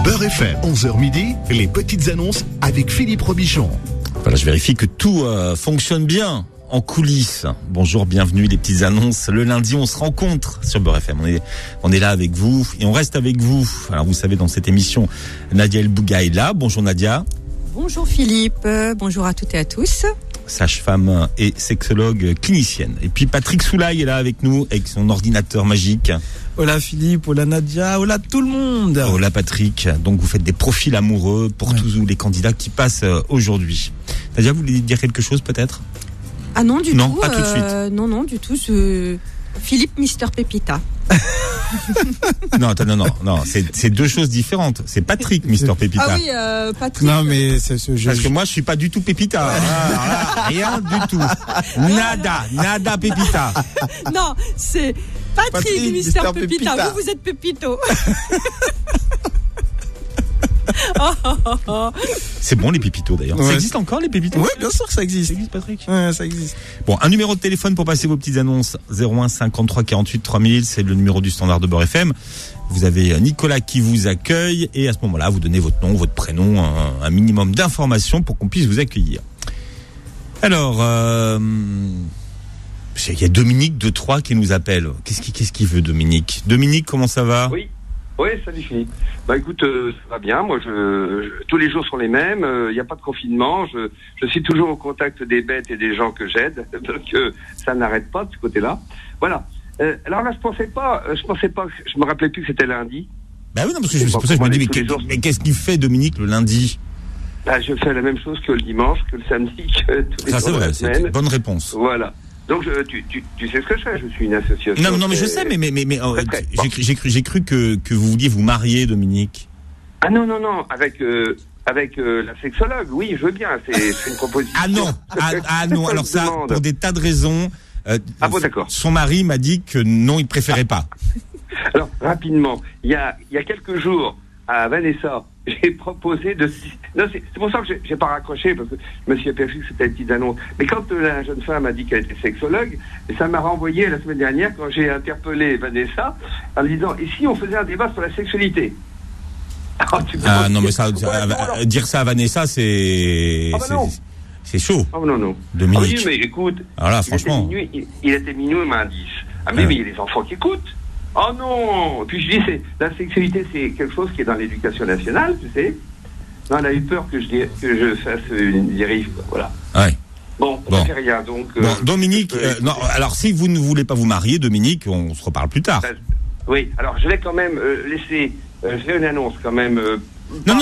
Beurre FM, 11h midi, les petites annonces avec Philippe Robichon. Voilà, je vérifie que tout fonctionne bien en coulisses. Bonjour, bienvenue, les petites annonces. Le lundi, on se rencontre sur Beurre FM. On est là avec vous et on reste avec vous. Alors, vous savez, dans cette émission, Nadia El Bouga est là. Bonjour Nadia. Bonjour Philippe, bonjour à toutes et à tous. Sage-femme et sexologue clinicienne. Et puis Patrick Soulaï est là avec nous, avec son ordinateur magique. Hola Philippe, hola Nadia, hola tout le monde. Hola Patrick, donc vous faites des profils amoureux pour tous les candidats qui passent aujourd'hui. Nadia, vous voulez dire quelque chose peut-être ? Ah non, du tout. Non, pas tout de suite. Non, du tout. Philippe Mister Pépita. Non, c'est deux choses différentes. C'est Patrick Mister Pépita. Ah oui, Patrick. Non mais c'est ce jeu. Parce que moi je suis pas du tout Pépita. Rien du tout. Nada Pépita. Non, c'est Patrick Mister Pépita. Vous êtes Pépito. C'est bon les pépitos d'ailleurs. Ouais. Ça existe encore les pépitos ? Oui, bien sûr que ça existe. Ça existe Patrick ? Ouais, ça existe. Bon, un numéro de téléphone pour passer vos petites annonces, 01 53 48 3000, c'est le numéro du standard de Beurre FM. Vous avez Nicolas qui vous accueille et à ce moment-là, vous donnez votre nom, votre prénom, un minimum d'informations pour qu'on puisse vous accueillir. Alors, il y a Dominique de Troyes qui nous appelle. Qu'est-ce qu'il veut Dominique ? Dominique, comment ça va ? Oui, salut Philippe. Bah écoute, ça va bien. Moi, tous les jours sont les mêmes. Il n'y a pas de confinement. Je suis toujours au contact des bêtes et des gens que j'aide. Donc ça n'arrête pas de ce côté-là. Voilà. Alors là, je me rappelais plus que c'était lundi. Bah oui, non, parce que c'est pour ça que je me dis, mais qu'est-ce qu'il fait Dominique le lundi ? Bah, je fais la même chose que le dimanche, que le samedi, que tous les jours Ça c'est de vrai, la c'est semaine. une bonne réponse. Voilà. Donc tu sais ce que je fais. Je suis une association. Non, mais je sais, mais j'ai cru que vous vouliez vous marier, Dominique. Ah non, avec la sexologue, oui, je veux bien, c'est une proposition. Ah non, alors ça, pour des tas de raisons, bon, d'accord. son mari m'a dit que non, il préférait pas. Alors, rapidement, il y a quelques jours, à Vanessa, j'ai proposé de... Non, c'est pour ça que j'ai pas raccroché, parce que je me suis aperçu que c'était une petite annonce. Mais quand la jeune femme a dit qu'elle était sexologue, ça m'a renvoyé la semaine dernière, quand j'ai interpellé Vanessa, en lui disant, et si on faisait un débat sur la sexualité ? Non, mais ça, dire ça à Vanessa, c'est chaud. Oh non. Dominique. Oui, mais écoute, alors là, franchement... il était minuit, m'a dit. Ah mais il y a les enfants qui écoutent. Oh non. Puis je dis, la sexualité, c'est quelque chose qui est dans l'éducation nationale, tu sais. Non, elle a eu peur que je fasse une dérive, quoi. Voilà. Ouais. Bon, ça fait rien, donc... Dominique, non, alors si vous ne voulez pas vous marier, Dominique, on se reparle plus tard. Oui, alors je vais quand même laisser... je fais une annonce quand même... Non,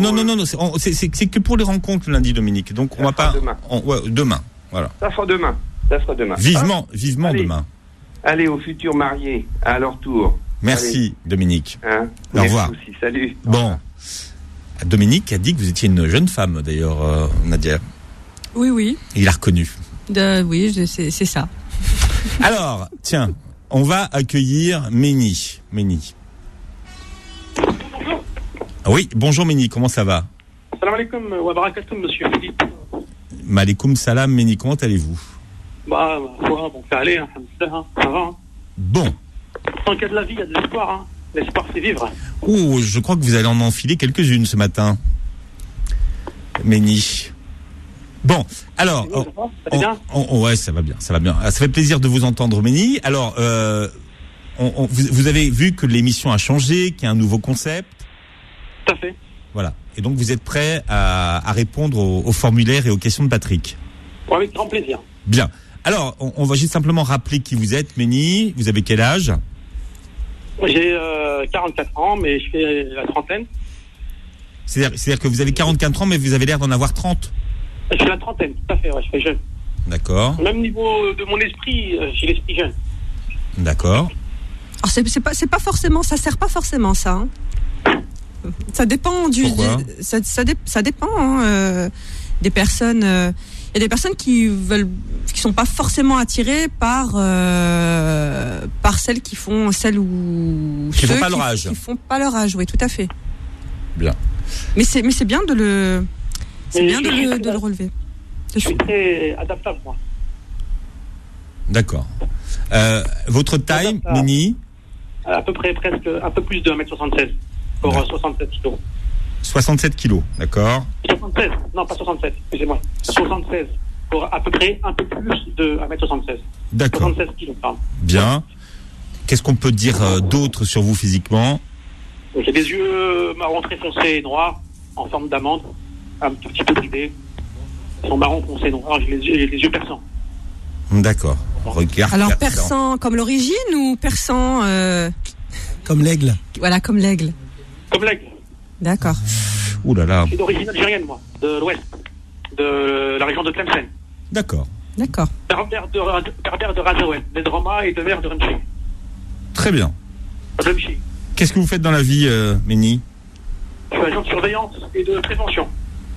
c'est que pour les rencontres lundi, Dominique. Donc on va pas... Demain, voilà. Ça sera demain. Vivement allez, demain. Allez, aux futurs mariés, à leur tour. Merci, allez. Dominique. Au revoir. Merci aussi, salut. Bon. Dominique a dit que vous étiez une jeune femme, d'ailleurs, Nadia. Oui. Il a reconnu. Oui, c'est ça. Alors, tiens, on va accueillir Méni. Oui, bonjour Méni, comment ça va ? Salam alaikum wa barakatuh, monsieur Philippe. Malikum salam, Méni, comment allez-vous ? Bon, ça allait, ça va. Bon. Tant qu'il y a de la vie, il y a de l'espoir. L'espoir, c'est vivre. Oh, je crois que vous allez en enfiler quelques-unes ce matin, Méni. Bon, alors... ouais, ça va bien. Ça fait plaisir de vous entendre, Méni. Alors, vous avez vu que l'émission a changé, qu'il y a un nouveau concept. Tout à fait. Voilà. Et donc, vous êtes prêt à répondre aux formulaires et aux questions de Patrick ? Ouais, avec grand plaisir. Bien. Alors, on va juste simplement rappeler qui vous êtes, Méni. Vous avez quel âge ? J'ai 44 ans, mais je fais la trentaine. C'est-à-dire que vous avez 44 ans, mais vous avez l'air d'en avoir 30 ? Je fais la trentaine, tout à fait, ouais, je fais jeune. D'accord. Même niveau de mon esprit, j'ai l'esprit jeune. D'accord. Alors c'est pas forcément, ça sert pas forcément ça. Ça dépend ça dépend des personnes. Il y a des personnes qui sont pas forcément attirées par celles qui font qui font pas leur âge, oui, tout à fait. Bien. Mais c'est bien de le relever. Je suis très adaptable, moi. D'accord. Votre taille, Méni ? À peu près, presque, un peu plus de 1m76 pour 67 kilos. 67 kilos, d'accord. 76, non pas 67, excusez-moi. 76, pour à peu près un peu plus de 1m76. D'accord. 76 kilos, pardon. Bien. Qu'est-ce qu'on peut dire d'autre sur vous physiquement? J'ai des yeux marron très foncés et noirs, en forme d'amande, un tout petit peu bridés. Ils sont marron foncé noirs, j'ai les yeux perçants. D'accord. Regard Alors perçant comme l'origine ou perçant Comme l'aigle. voilà comme l'aigle. Comme l'aigle. D'accord. Ouh là là. Je suis d'origine algérienne, moi, de l'ouest, de la région de Tlemcen. D'accord. D'accord. Berbère de Razaouel, des Droma et de mer de Remchi. Très bien. Remchi. Qu'est-ce que vous faites dans la vie, Méni? Je suis agent de surveillance et de prévention.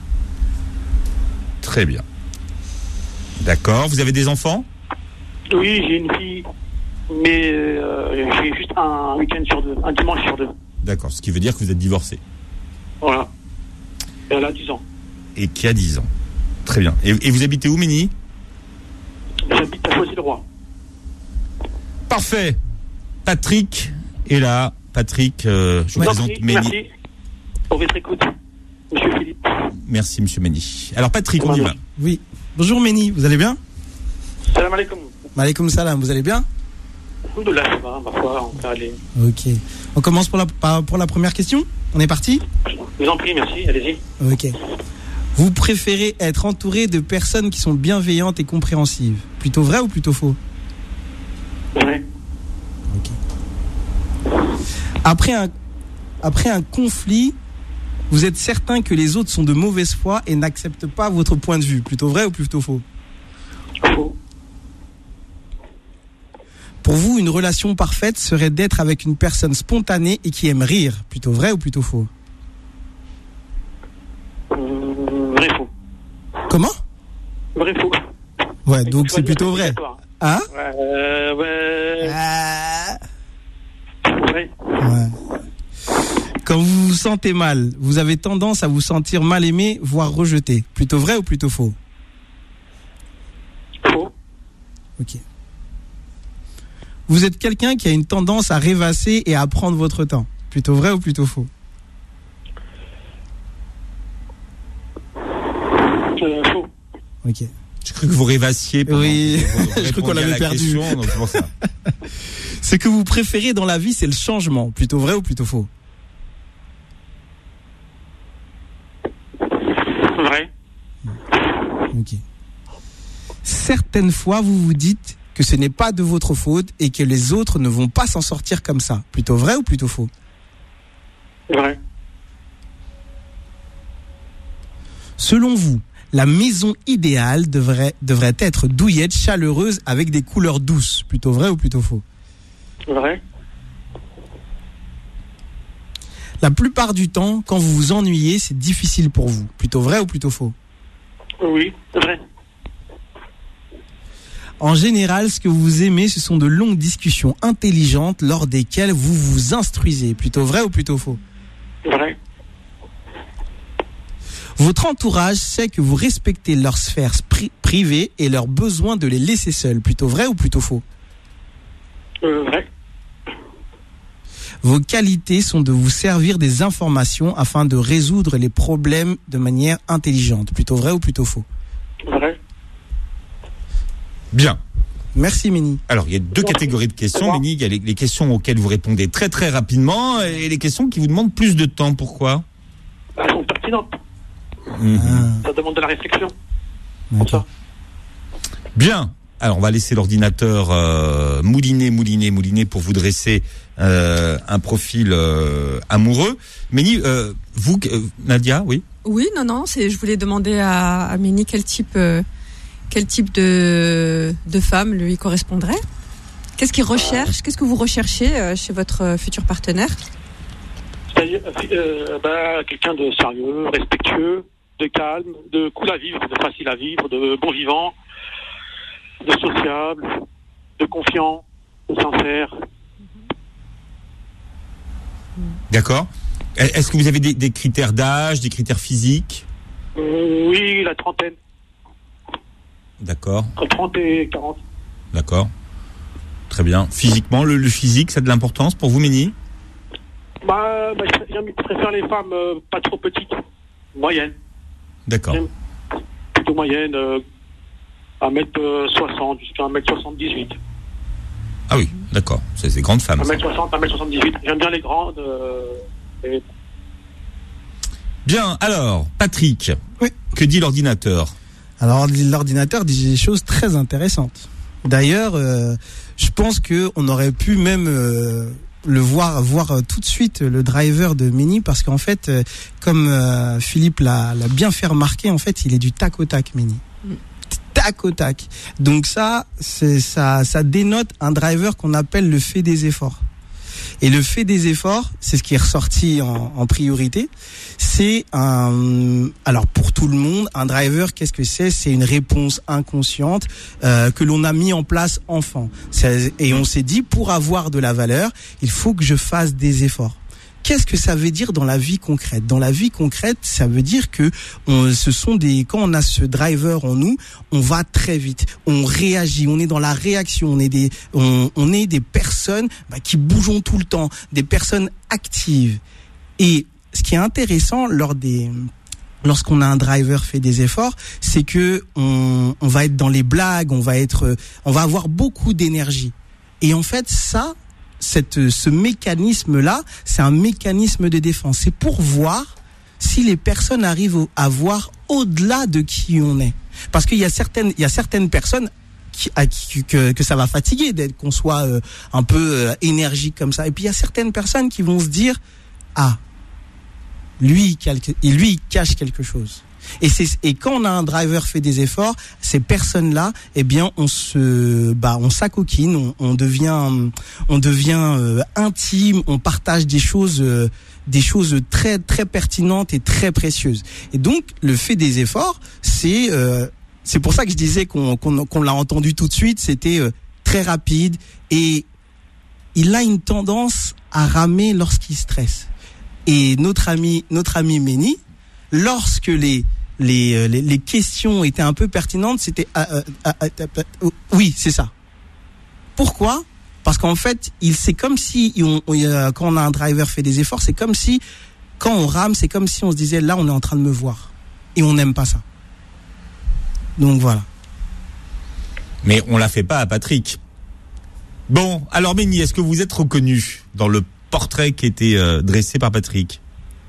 Très bien. D'accord. Vous avez des enfants? Oui, j'ai une fille, mais j'ai juste un week-end sur deux, un dimanche sur deux. D'accord. Ce qui veut dire que vous êtes divorcé. Voilà. Et elle a 10 ans. Et qui a 10 ans. Très bien. Et vous habitez où, Méni? J'habite à Choisy-le-Roi. Parfait. Patrick est là. Patrick, je vous présente Méni. Merci pour votre écoute, Monsieur Philippe. Merci, Monsieur Méni. Alors, Patrick, on y va. Oui. Bonjour Méni, vous allez bien? Salam alaikum. Maaleykoum salam, vous allez bien? Alhamdoulilah, ça va, ma foi, on peut aller. Ok. On commence pour la première question? On est parti? Je vous en prie, merci, allez-y. Ok. Vous préférez être entouré de personnes qui sont bienveillantes et compréhensives? Plutôt vrai ou plutôt faux? Ouais. Ok. Après un conflit, vous êtes certain que les autres sont de mauvaise foi et n'acceptent pas votre point de vue. Plutôt vrai ou plutôt faux? Faux. Pour vous, une relation parfaite serait d'être avec une personne spontanée et qui aime rire. Plutôt vrai ou plutôt faux? Vrai faux. Comment? Vrai faux. Ouais, donc c'est plutôt vrai. Hein? Ouais. Ouais. Quand vous vous sentez mal, vous avez tendance à vous sentir mal aimé, voire rejeté. Plutôt vrai ou plutôt faux? Faux. Ok. Vous êtes quelqu'un qui a une tendance à rêvasser et à prendre votre temps. Plutôt vrai ou plutôt faux? Faux. Ok. Je crois que vous rêvassiez. Oui, je crois qu'on l'avait perdu. Question, donc c'est pour ça. Ce que vous préférez dans la vie, c'est le changement. Plutôt vrai ou plutôt faux? Vrai. Ok. Certaines fois, vous vous dites que ce n'est pas de votre faute et que les autres ne vont pas s'en sortir comme ça. Plutôt vrai ou plutôt faux? Vrai. Selon vous, la maison idéale devrait être douillette, chaleureuse, avec des couleurs douces. Plutôt vrai ou plutôt faux? Vrai. La plupart du temps, quand vous vous ennuyez, c'est difficile pour vous. Plutôt vrai ou plutôt faux? Oui, vrai. En général, ce que vous aimez, ce sont de longues discussions intelligentes lors desquelles vous vous instruisez. Plutôt vrai ou plutôt faux? Vrai. Votre entourage sait que vous respectez leur sphère privée et leur besoin de les laisser seuls. Plutôt vrai ou plutôt faux? Vrai. Vos qualités sont de vous servir des informations afin de résoudre les problèmes de manière intelligente. Plutôt vrai ou plutôt faux? Vrai. Bien. Merci Méni. Alors, il y a deux catégories de questions, Méni. Il y a les questions auxquelles vous répondez très très rapidement et les questions qui vous demandent plus de temps. Pourquoi? Elles sont pertinentes. Ça demande de la réflexion. Comme ça. Bien. Alors, on va laisser l'ordinateur mouliner pour vous dresser un profil amoureux. Méni, vous, Nadia, oui? Oui, non, je voulais demander à Méni quel type de femme lui correspondrait. Qu'est-ce qu'il recherche? Qu'est-ce que vous recherchez chez votre futur partenaire? C'est-à-dire, quelqu'un de sérieux, respectueux, de calme, de cool à vivre, de facile à vivre, de bon vivant, de sociable, de confiant, de sincère. D'accord. Est-ce que vous avez des critères d'âge, des critères physiques? Oui, la trentaine. D'accord. Entre 30 et 40. D'accord. Très bien. Physiquement, le physique, ça a de l'importance pour vous, Méni? Je préfère les femmes pas trop petites, moyennes. D'accord. Plutôt moyennes, 1m60 jusqu'à 1m78. Ah oui, d'accord. C'est des grandes femmes. 1m60, 1m78. J'aime bien les grandes. Bien, alors, Patrick, oui. Que dit l'ordinateur ? Alors, l'ordinateur dit des choses très intéressantes. D'ailleurs, je pense qu'on aurait pu même le voir tout de suite le driver de Méni, parce qu'en fait, comme Philippe l'a bien fait remarquer, en fait, il est du tac au tac, Méni. Tac au tac. Donc ça dénote un driver qu'on appelle le fait des efforts. Et le fait des efforts, c'est ce qui est ressorti en priorité. C'est alors pour tout le monde, un driver, qu'est-ce que c'est ? C'est une réponse inconsciente que l'on a mis en place enfant. Et on s'est dit, pour avoir de la valeur, il faut que je fasse des efforts. Qu'est-ce que ça veut dire dans la vie concrète ? Dans la vie concrète, ça veut dire que quand on a ce driver en nous, on va très vite, on réagit, on est dans la réaction, on est des personnes qui bougeons tout le temps, des personnes actives. Et ce qui est intéressant lorsqu'on a un driver fait des efforts, c'est que on va être dans les blagues, on va avoir beaucoup d'énergie. Et en fait, ce mécanisme-là, c'est un mécanisme de défense. C'est pour voir si les personnes arrivent à voir au-delà de qui on est. Parce qu'il y a certaines personnes que ça va fatiguer qu'on soit un peu énergique comme ça. Et puis il y a certaines personnes qui vont se dire, lui il cache quelque chose. Et quand on a un driver fait des efforts, ces personnes-là, eh bien, on s'acoquine, on devient intime, on partage des choses très très pertinentes et très précieuses. Et donc, le fait des efforts, c'est pour ça que je disais qu'on l'a entendu tout de suite. C'était très rapide et il a une tendance à ramer lorsqu'il stresse. Et notre ami Méni, lorsque les questions étaient un peu pertinentes, c'était oui, c'est ça. Pourquoi ? Parce qu'en fait, c'est comme si quand on a un driver fait des efforts, c'est comme si quand on rame, c'est comme si on se disait là, on est en train de me voir et on n'aime pas ça. Donc voilà. Mais on l'a fait pas à Patrick. Bon, alors Méni, est-ce que vous êtes reconnu dans le portrait qui était dressé par Patrick ?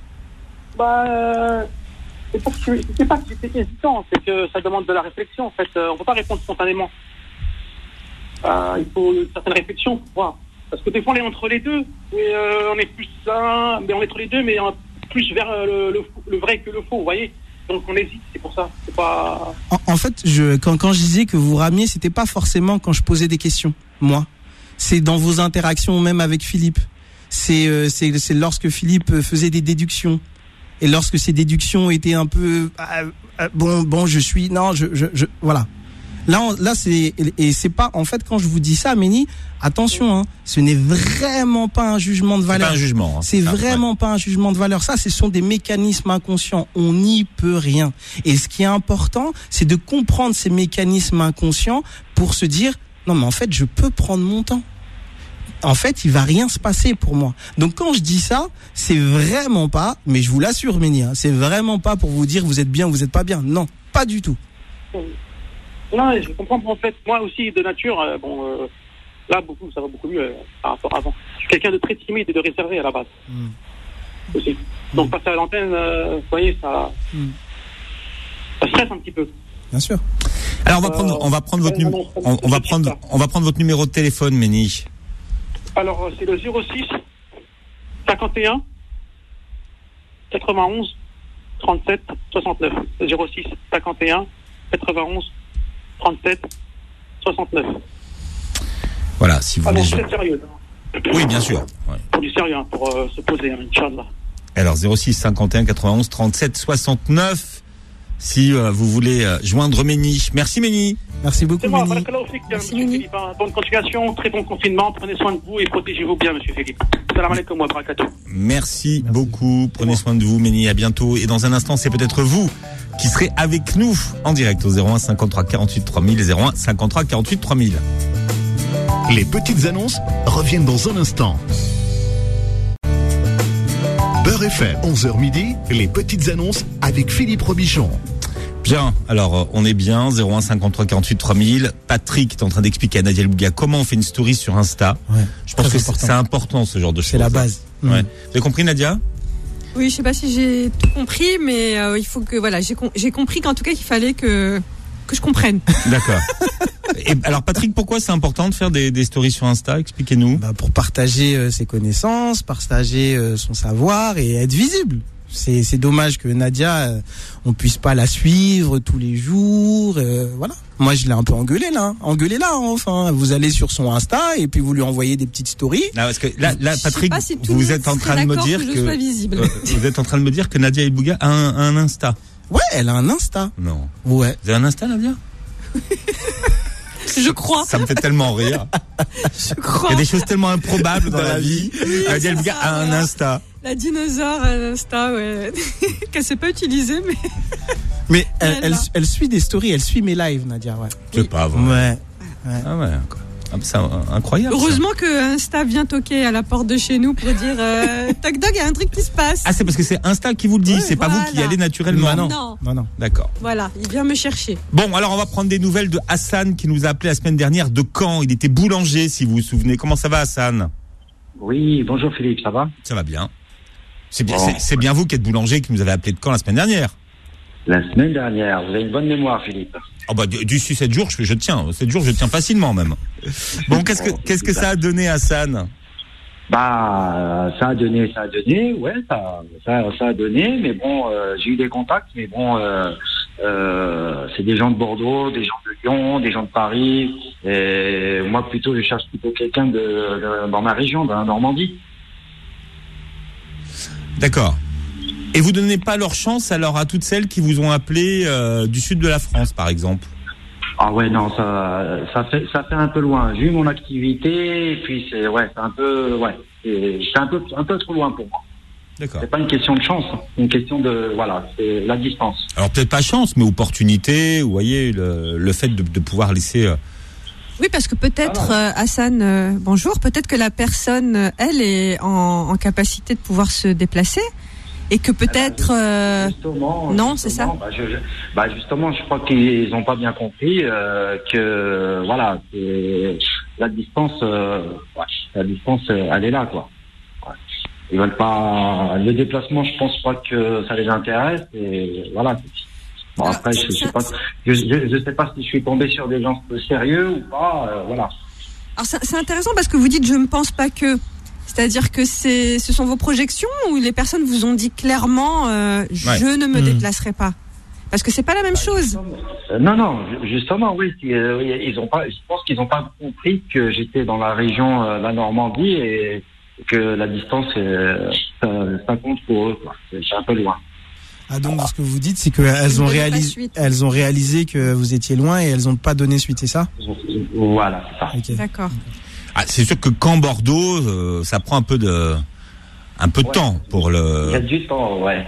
C'est pas que c'est hésitant, c'est que ça demande de la réflexion. En fait, on peut pas répondre spontanément. Il faut une certaine réflexion pour voir. Parce que des fois, on est entre les deux, mais on est plus ça, mais on est entre les deux, mais plus vers le vrai que le faux, vous voyez. Donc on hésite, c'est pour ça. C'est pas. En fait, quand je disais que vous ramiez, c'était pas forcément quand je posais des questions, moi. C'est dans vos interactions, même avec Philippe. C'est lorsque Philippe faisait des déductions. Et lorsque ces déductions étaient un peu voilà. Là c'est pas, en fait, quand je vous dis ça, Méni, attention, ce n'est vraiment pas un jugement de valeur. C'est pas un jugement. C'est vraiment pas un jugement de valeur. Ça, ce sont des mécanismes inconscients. On n'y peut rien. Et ce qui est important, c'est de comprendre ces mécanismes inconscients pour se dire, non, mais en fait, je peux prendre mon temps. En fait, il va rien se passer pour moi. Donc quand je dis ça, c'est vraiment pas, mais je vous l'assure, Méni, c'est vraiment pas pour vous dire vous êtes bien ou vous êtes pas bien. Non, pas du tout. Non, je comprends. En fait, moi aussi, de nature, là, ça va beaucoup mieux par rapport à avant. Je suis quelqu'un de très timide et de réservé à la base. Aussi. Donc passer à l'antenne, vous voyez, ça stresse un petit peu. Bien sûr. Alors on va prendre votre numéro de téléphone, Méni. Alors, c'est le 06 51 91 37 69. 06 51 91 37 69. Voilà, si vous voulez. C'est sérieux. Oui, bien sûr. Ouais. Pour du sérieux, pour se poser, Inch'Allah. Alors, 06 51 91 37 69. Si vous voulez joindre Méni. Merci Méni. Merci beaucoup, Méni. Merci, Méni. Bonne continuation, très bon confinement. Prenez soin de vous et protégez-vous bien, monsieur Philippe. Salam alaikum wa barakatuh. Merci beaucoup. Prenez soin de vous, Méni. À bientôt. Et dans un instant, c'est peut-être vous qui serez avec nous en direct au 01 53 48 3000 01 53 48 3000. Les petites annonces reviennent dans un instant. Beurre FM, 11h midi, les petites annonces avec Philippe Robichon. Bien, alors on est bien, 01 53 48 3000. Patrick est en train d'expliquer à Nadia El Bouga comment on fait une story sur Insta. Ouais, je pense que important. c'est important ce genre de choses. C'est la base. Ouais. Vous avez compris, Nadia? Oui, je sais pas si j'ai tout compris, mais il faut que voilà, j'ai compris qu'en tout cas qu'il fallait que je comprenne. D'accord. Et alors Patrick, pourquoi c'est important de faire des stories sur Insta? Expliquez-nous. Pour partager ses connaissances, partager son savoir et être visible. C'est dommage que Nadia, on puisse pas la suivre tous les jours. Voilà. Moi, je l'ai un peu engueulée là. Enfin, vous allez sur son Insta et puis vous lui envoyez des petites stories. Non, parce que là, Patrick, si vous êtes en train de me dire vous êtes en train de me dire que Nadia El Bouga a un Insta. Ouais, elle a un Insta. Non. Ouais. Vous avez un Insta, Nadia? Je crois. Ça me fait tellement rire. Je crois. Il y a des choses tellement improbables dans la vie. Oui, Nadia El Bouga a un Insta. La dinosaure a un Insta, ouais. Qu'elle sait pas utiliser, mais. Mais elle suit des stories, elle suit mes lives, Nadia. Ouais. C'est pas vrai. Ouais. Ah ouais. C'est incroyable. Heureusement que Insta vient toquer à la porte de chez nous pour dire toc toc, il y a un truc qui se passe. Ah, c'est parce que c'est Insta qui vous le dit, Ouais, c'est pas voilà. vous qui y allez naturellement. Non. D'accord. Voilà, il vient me chercher. Bon, alors on va prendre des nouvelles de Hassan qui nous a appelé la semaine dernière de Caen. Il était boulanger, si vous vous souvenez. Comment ça va, Hassan? Oui, bonjour Philippe, ça va? Ça va bien. C'est bien, Bon. c'est bien vous qui êtes boulanger qui nous avez appelé de Caen la semaine dernière. La semaine dernière, vous avez une bonne mémoire Philippe. Oh bah d'ici 7 jours, je tiens. 7 jours, je tiens facilement même. Bon, qu'est-ce que ça a donné, Hassan? Ça a donné, ouais, ça a donné, mais bon, j'ai eu des contacts, mais bon, c'est des gens de Bordeaux, des gens de Lyon, des gens de Paris, et moi plutôt, je cherche plutôt quelqu'un dans ma région, dans la Normandie. D'accord. Et vous donnez pas leur chance alors à toutes celles qui vous ont appelé du sud de la France, par exemple? Ah ouais, non, ça fait un peu loin. J'ai eu mon activité, et puis c'est un peu trop loin pour moi. D'accord. C'est pas une question de chance, c'est une question c'est la distance. Alors peut-être pas chance, mais opportunité. Vous voyez le fait de pouvoir laisser. Oui, parce que peut-être, Hassan, bonjour, peut-être que la personne, elle, est en capacité de pouvoir se déplacer. Et que peut-être non, c'est ça. Justement, je crois qu'ils n'ont pas bien compris que voilà, la distance, elle est là, quoi. Ouais. Ils veulent pas le déplacement. Je pense pas que ça les intéresse. Et voilà. Bon, alors, après, je sais pas si je suis tombé sur des gens sérieux ou pas. Voilà. Alors c'est intéressant parce que vous dites je ne pense pas que. C'est-à-dire que ce sont vos projections ou les personnes vous ont dit clairement je ne me déplacerai pas? Parce que c'est pas la même chose. Non, justement, oui. Ils ont pas. Je pense qu'ils n'ont pas compris que j'étais dans la région, la Normandie, et que la distance, ça compte pour eux, quoi. C'est un peu loin. Ah, donc ce que vous dites, c'est qu'elles ont réalisé que vous étiez loin et elles n'ont pas donné suite, c'est ça? Voilà, c'est ça. Okay. D'accord. Ah, c'est sûr que quand Bordeaux, ça prend un peu de temps pour le. Il y a du temps, ouais.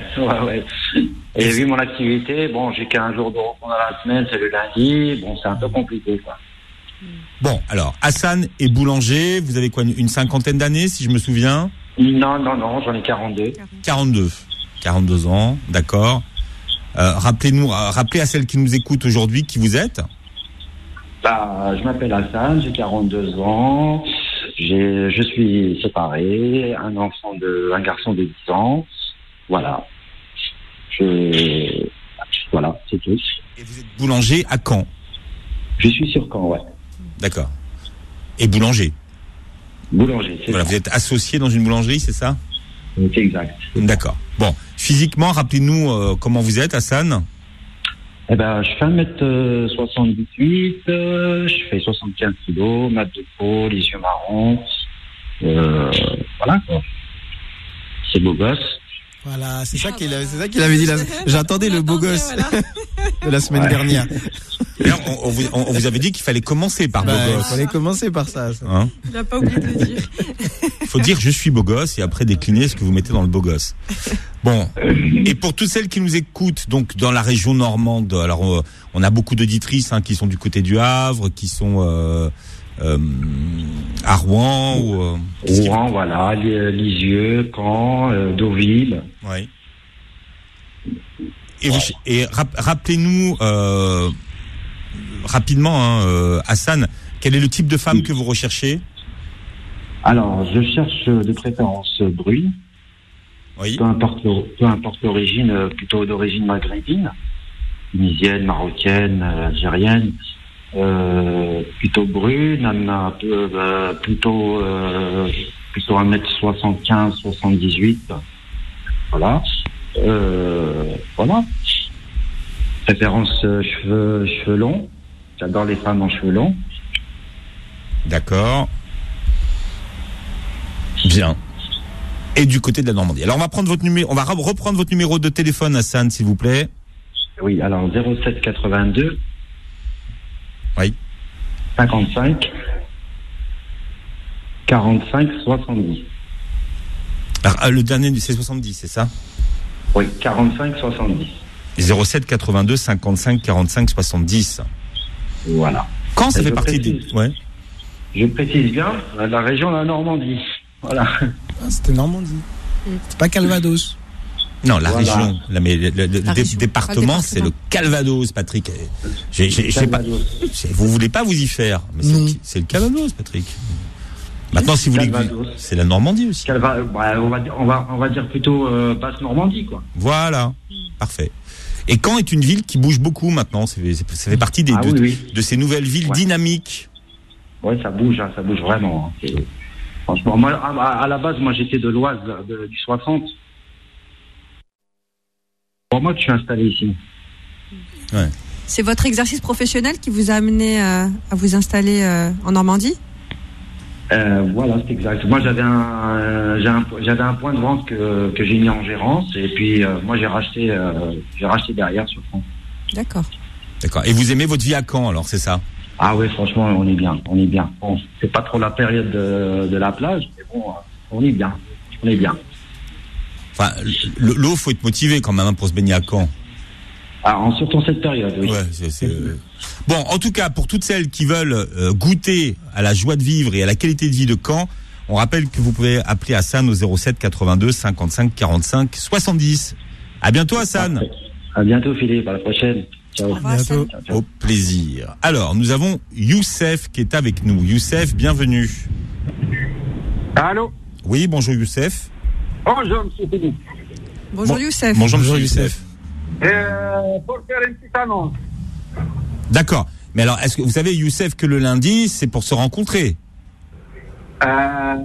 Et vu mon activité, bon, j'ai qu'un jour de repos dans la semaine, c'est le lundi. Bon, c'est un peu compliqué, quoi. Bon, alors Hassan est boulanger. Vous avez quoi, une cinquantaine d'années, si je me souviens? Non, j'en ai 42. 42 ans, d'accord. Rappelez à celles qui nous écoutent aujourd'hui qui vous êtes. Je m'appelle Hassan, j'ai 42 ans, je suis séparé, un garçon de 10 ans, voilà. Voilà, c'est tout. Et vous êtes boulanger à Caen? Je suis sur Caen, ouais. D'accord. Et boulanger? Boulanger, c'est voilà, ça. vous êtes associé dans une boulangerie, c'est ça? C'est exact. D'accord. Bon, physiquement, rappelez-nous comment vous êtes, Hassan? Je fais 1m78, je fais 75 kilos, mat de peau, les yeux marrons, voilà, quoi. C'est beau gosse. Voilà, c'est ça qu'il avait dit. J'attendais le beau gosse de la semaine dernière. D'ailleurs, on vous avait dit qu'il fallait commencer par beau gosse. Il fallait commencer par ça. Hein? Il n'a pas oublié de le dire. Il faut dire je suis beau gosse et après décliner ce que vous mettez dans le beau gosse. Bon, et pour toutes celles qui nous écoutent donc dans la région normande, alors on a beaucoup d'auditrices qui sont du côté du Havre, qui sont à Rouen ou Rouen, voilà, Lisieux, Caen, Deauville. Oui. Et rappelez-nous rapidement, Hassan, quel est le type de femme que vous recherchez? Alors, je cherche de préférence brune. Oui. Peu importe l'origine, plutôt d'origine maghrébine, tunisienne, marocaine, algérienne, plutôt brune, plutôt 1m75, 78. Voilà. Voilà. Préférence cheveux longs. J'adore les femmes en cheveux longs. D'accord. Bien. Et du côté de la Normandie. Alors on va prendre votre numéro, on va reprendre votre numéro de téléphone, Hassan, s'il vous plaît. Oui, alors 07 82. Oui. 55 45 70. Alors, le dernier c'est 70, c'est ça? Oui, 45 70. 07 82 55 45 70. Voilà. Quand ça fait partie des... Ouais. Je précise bien, la région de la Normandie. Voilà. Ah, c'était Normandie. C'est pas Calvados. Non, la Voilà. région. Mais le département, c'est le Calvados, Patrick. Vous voulez pas vous y faire. Mais c'est le Calvados, Patrick. Maintenant, si vous voulez, c'est la Normandie aussi. On va dire plutôt basse Normandie, quoi. Voilà. Parfait. Et Caen est une ville qui bouge beaucoup maintenant. Ça fait partie de ces nouvelles villes dynamiques. Ouais, ça bouge vraiment. Hein. Franchement, moi, à la base, moi, j'étais de l'Oise, du 60. Pour moi, je suis installé ici. Ouais. C'est votre exercice professionnel qui vous a amené à vous installer en Normandie? Voilà, c'est exact. Moi, j'avais un point de vente que j'ai mis en gérance, et puis moi, j'ai racheté derrière sur France. D'accord. Et vous aimez votre vie à Caen, alors, c'est ça? Ah oui, franchement, on est bien. Bon, c'est pas trop la période de la plage, mais bon, on est bien. Enfin, l'eau, faut être motivé quand même pour se baigner à Caen. Alors, surtout en cette période, oui. Ouais, Bon, en tout cas, pour toutes celles qui veulent goûter à la joie de vivre et à la qualité de vie de Caen, on rappelle que vous pouvez appeler Hassan au 07 82 55 45 70. À bientôt, Hassan. Parfait. À bientôt, Philippe. À la prochaine. Ciao. Bientôt. Au plaisir. Alors, nous avons Youssef qui est avec nous. Youssef, bienvenue. Allô? Oui, bonjour Youssef. Bonjour, monsieur Philippe. Bonjour Youssef. Bonjour Youssef. Pour faire une petite annonce. D'accord. Mais alors, est-ce que vous savez, Youssef, que le lundi, c'est pour se rencontrer? Alors,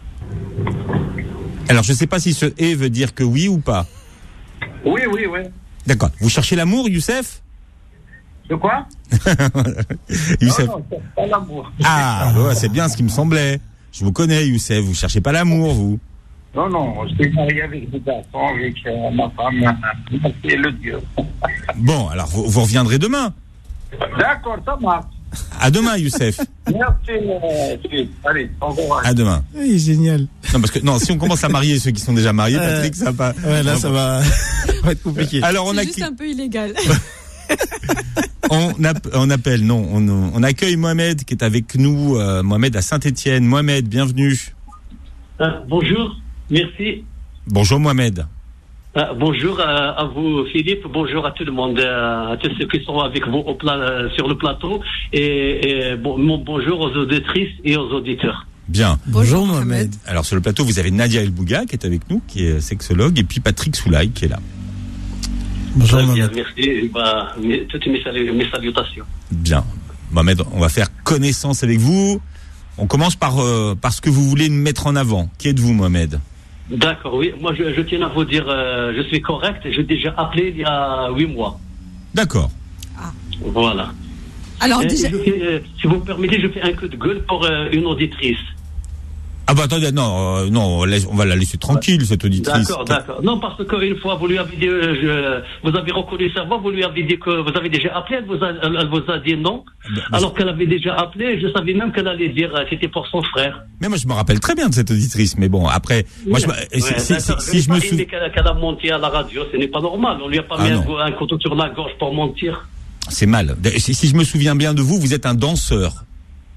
je ne sais pas si ce « et » veut dire que oui ou pas. Oui. D'accord. Vous cherchez l'amour, Youssef? De quoi? Youssef. Non, c'est pas l'amour. Ah, ouais, c'est bien ce qui me semblait. Je vous connais, Youssef. Vous cherchez pas l'amour, vous? Non, je suis marié avec des garçons, avec ma femme, c'est le Dieu. Bon, alors vous reviendrez demain. D'accord, ça marche. À demain, Youssef. Merci, allez, au revoir. À demain. Oui, génial. Non, parce que si on commence à marier ceux qui sont déjà mariés, Patrick, ça va pas. Ouais, là, ça va être compliqué. Alors, C'est juste un peu illégal. on accueille Mohamed qui est avec nous. Mohamed à Saint-Étienne. Mohamed, bienvenue. Bonjour, merci. Bonjour Mohamed. Bonjour à vous Philippe, bonjour à tout le monde, à tous ceux qui sont avec vous sur le plateau et bonjour aux auditrices et aux auditeurs. Bien. Bonjour Mohamed. Alors sur le plateau vous avez Nadia El Bouga qui est avec nous, qui est sexologue, et puis Patrick Soulaï qui est là. Bonjour Très Mohamed. bien, merci, toutes mes salutations. Bien. Mohamed, on va faire connaissance avec vous. On commence par ce que vous voulez mettre en avant. Qui êtes-vous, Mohamed? D'accord, oui. Moi, je tiens à vous dire, je suis correct. J'ai déjà appelé il y a 8 mois. D'accord. Voilà. Alors, déjà... si vous me permettez, je fais un coup de gueule pour une auditrice. Ah bah attendez, non, on va la laisser tranquille, cette auditrice. D'accord. Non, parce qu'une fois, vous lui avez dit, vous avez reconnu sa voix, vous lui avez dit que vous avez déjà appelé, elle vous a dit non, alors qu'elle avait déjà appelé, je savais même qu'elle allait dire c'était pour son frère. Mais moi, je me rappelle très bien de cette auditrice, mais bon, après, moi, si je me souviens... qu'elle a menti à la radio, ce n'est pas normal, on lui a pas mis un couteau sur la gorge pour mentir. C'est mal. Si je me souviens bien de vous, vous êtes un danseur.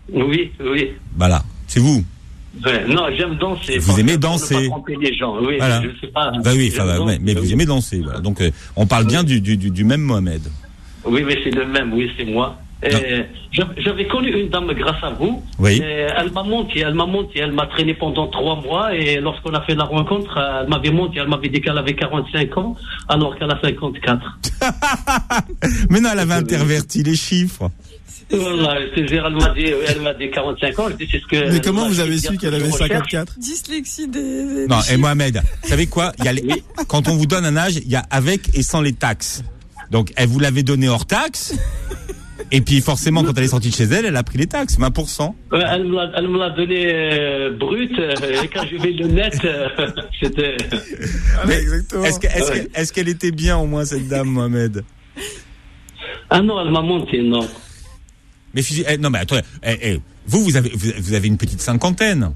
Oui. Voilà, c'est vous. Ouais, non, j'aime danser. Vous aimez danser. Pour ne pas tromper les gens. Oui, voilà. je sais pas. Bah oui, mais vous aimez danser. Voilà. Donc, on parle bien du même Mohamed. Oui, mais c'est le même. Oui, c'est moi. J'avais connu une dame grâce à vous. Oui. Elle m'a menti, elle m'a traîné pendant 3 mois et lorsqu'on a fait la rencontre, elle m'avait menti, elle m'avait dit qu'elle avait 45 ans alors qu'elle a 54. Mais non, elle avait interverti les chiffres. Voilà, elle m'a dit 45 ans, je dis c'est ce que... Mais comment vous avez su qu'elle avait 54? Dyslexie des Non, chiffres. et Mohamed, vous savez quoi? Il y a quand on vous donne un âge, il y a avec et sans les taxes. Donc, elle vous l'avait donné hors taxe. Et puis, forcément, quand elle est sortie de chez elle, elle a pris les taxes, 20%. Elle me l'a donné brut, et quand je vais le net, c'était... Exactement. Est-ce qu'elle était bien, au moins, cette dame, Mohamed? Ah non, elle m'a menti, non. Mais non, mais attendez, vous avez une petite cinquantaine.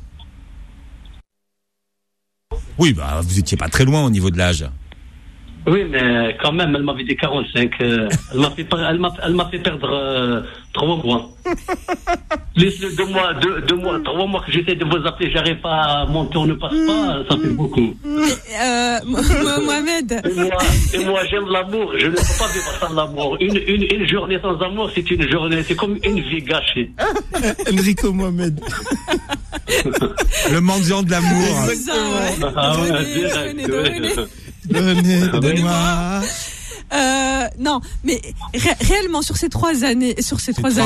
Oui, bah, vous étiez pas très loin au niveau de l'âge. Oui, mais quand même, elle m'avait dit 45. Elle m'a fait perdre 3 mois. Plus 2 mois, 3 mois que j'essaie de vous appeler, j'arrive pas à monter, on ne passe pas, ça fait beaucoup. Mohamed. Et moi, j'aime l'amour. Je ne peux pas vivre sans l'amour. Une journée sans amour, c'est une journée, c'est comme une vie gâchée. Enrico Mohamed. Le mendiant de l'amour. Donnez-moi. Non, mais réellement sur ces 3 années, je